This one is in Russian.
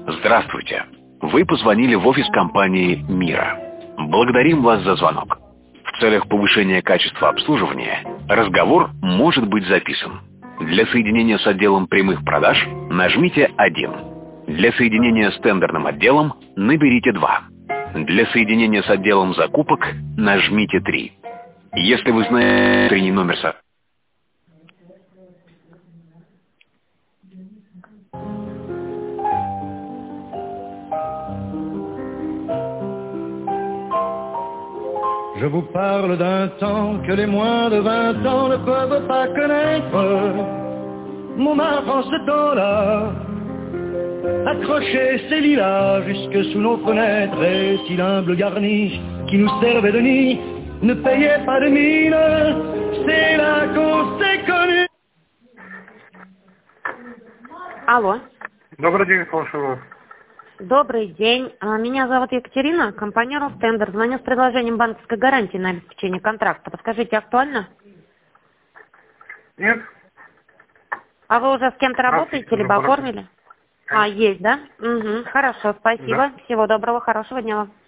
Здравствуйте. Вы позвонили в офис компании «Мира». Благодарим вас за звонок. В целях повышения качества обслуживания разговор может быть записан. Для соединения с отделом прямых продаж нажмите 1. Для соединения с тендерным отделом наберите 2. Для соединения с отделом закупок нажмите 3. Если вы знаете внутренний номер Je vous parle d'un temps que les moins de 20 ans ne peuvent pas connaître. Montmartre en ce temps-là accrochait ses lilas jusque sous nos fenêtres. Et si l'humble garni qui nous servait de nid ne payait pas de mine, c'est là qu'on s'est connus. Алло. Добрый день, слушаю вас. Добрый день. Меня зовут Екатерина, компания «Ростендер». Звоню с предложением банковской гарантии на обеспечение контракта. Подскажите, актуально? Нет. А вы уже с кем-то работаете, либо оформили? Есть, да? Угу, хорошо, спасибо. Да. Всего доброго, хорошего дня вам.